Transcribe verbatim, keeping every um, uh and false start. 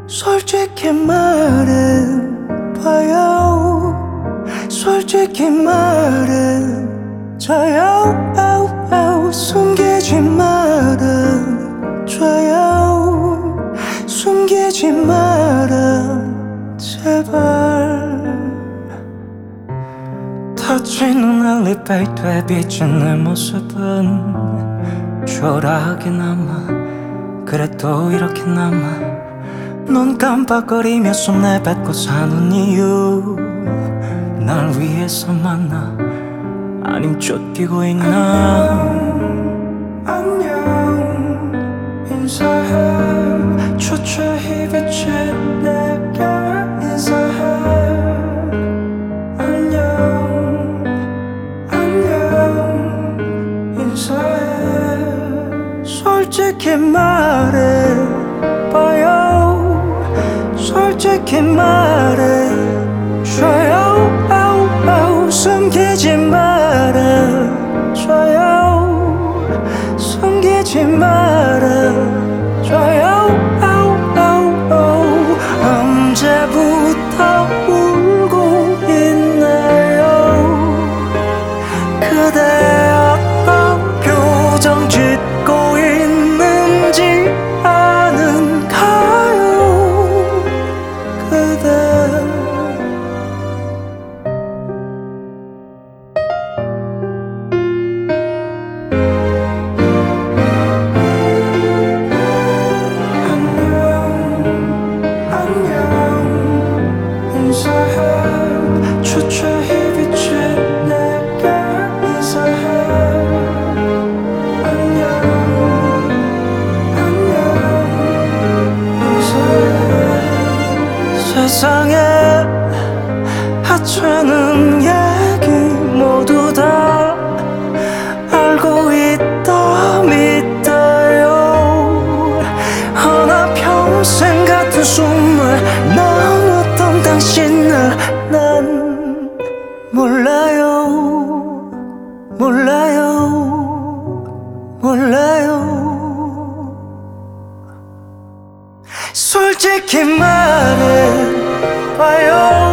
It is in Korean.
솔직히 말해봐요. 솔직히 말해줘요. 아우, 아우, 숨기지 말아줘요. 숨기지 말아 제발. 터지는 엘리베이터에 비친 내 모습은 초라하게 남아. 그래도 이렇게 남아. 눈 깜빡거리며 숨 내뱉고 사는 이유, 날 위해서 만나 아님 쫓기고 있나. 안녕, 안녕 인사해. 초췌히 비친 내게 인사해. 안녕, 안녕 인사해. 솔직히 말해봐요. 솔직히 말해줘요. 아우, 아우, 숨기지 말아줘요. 숨기지 말아줘요. 아우, 아우, 아우. 언제부터 울고 있나요? 그대 어떤 표정 짓고 있는지 아는가요? 초췌히 비친 내게 인사해. 안녕, 안녕 인사해. 세상에 하찮은 얘기 모두 다 알고 있다 믿어요. 허나 평생 같은 숨을 나눴던 당신을 난 몰라요, 몰라요, 몰라요. 솔직히 말해봐요.